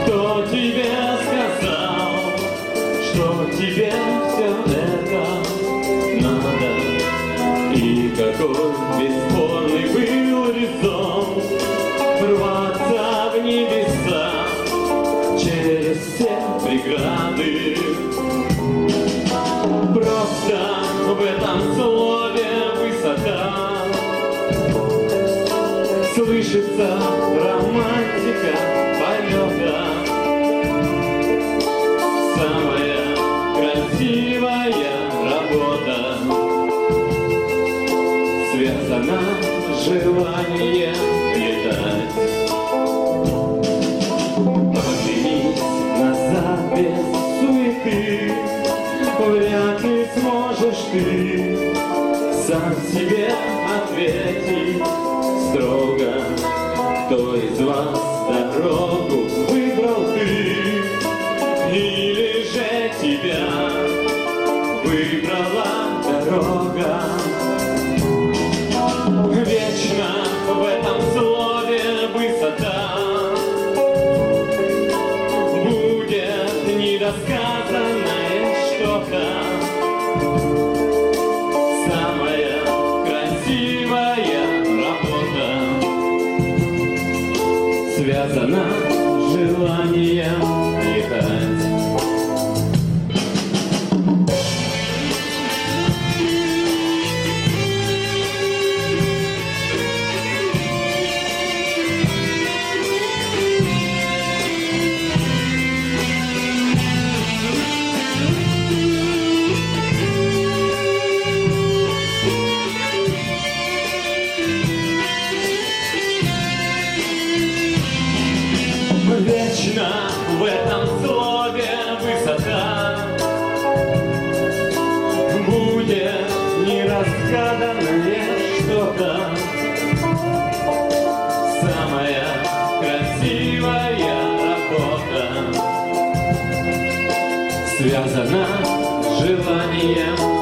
Кто тебе сказал, что тебе все это надо? И какой бесспорный был резон рваться в небеса через все преграды? Просто в этом слове высота слышится романтика полета. Самая красивая работа связана желанием летать. Оглянись назад без суеты, вряд ли сможешь ты сам себе ответить строго, кто из вас дорогу выбрал ты, или же тебя выбрала дорога. Вечно в этом слове высота будет недосказанное что-то. Самая красивая работа связана с желанием летать. Вечно в этом слове высота будет неразгаданное что-то. Самая красивая работа связана с желанием